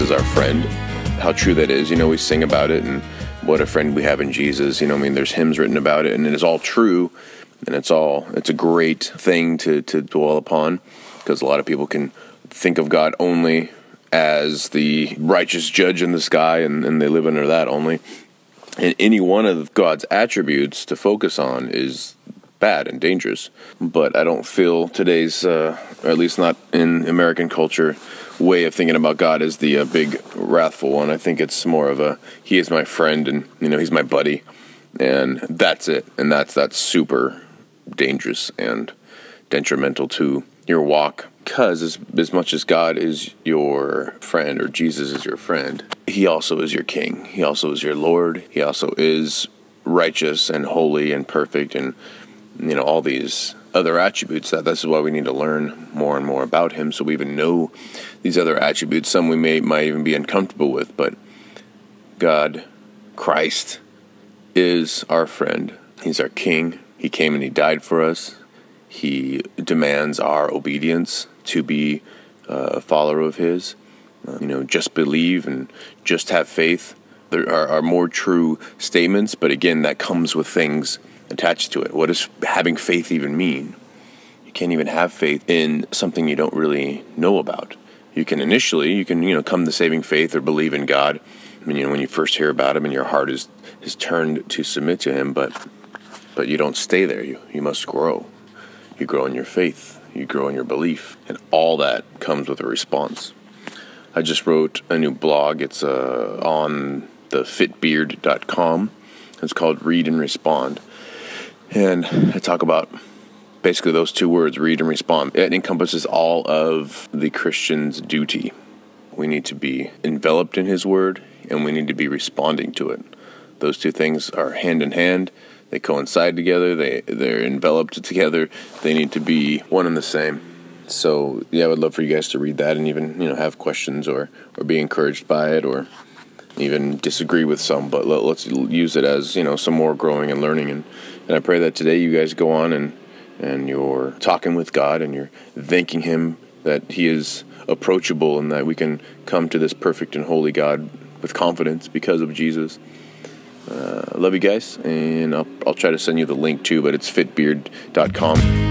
is our friend, how true that is. We sing about it and what a friend we have in Jesus. There's hymns written about it, and it is all true, and it's a great thing to dwell upon, because a lot of people can think of God only as the righteous judge in the sky, and they live under that only. And any one of God's attributes to focus on is bad and dangerous. But I don't feel today's, or at least not in American culture, way of thinking about God as the big wrathful one. I think it's more of he is my friend, and he's my buddy, and that's it. And that's super dangerous and detrimental to your walk, because as much as God is your friend, or Jesus is your friend, he also is your king. He also is your Lord. He also is righteous and holy and perfect, and all these other attributes. This is why we need to learn more and more about him, so we even know these other attributes. Some we might even be uncomfortable with, but God, Christ, is our friend. He's our king. He came and he died for us. He demands our obedience to be a follower of his. Just believe and just have faith. There are more true statements, but again, that comes with things attached to it. What does having faith even mean? You can't even have faith in something you don't really know about. You can come to saving faith or believe in God. When you first hear about him and your heart is turned to submit to him, but you don't stay there. You must grow. You grow in your faith. You grow in your belief. And all that comes with a response. I just wrote a new blog. It's on the fitbeard.com. It's called Read and Respond. And I talk about basically those two words, read and respond. It encompasses all of the Christian's duty. We need to be enveloped in his word, and we need to be responding to it. Those two things are hand in hand. They coincide together. They're enveloped together. They need to be one and the same. So, I would love for you guys to read that and even, have questions or be encouraged by it, or even disagree with some. But let's use it as, some more growing and learning. And I pray that today you guys go on and you're talking with God, and you're thanking him that he is approachable, and that we can come to this perfect and holy God with confidence because of Jesus. I love you guys, and I'll try to send you the link too, but it's fitbeard.com.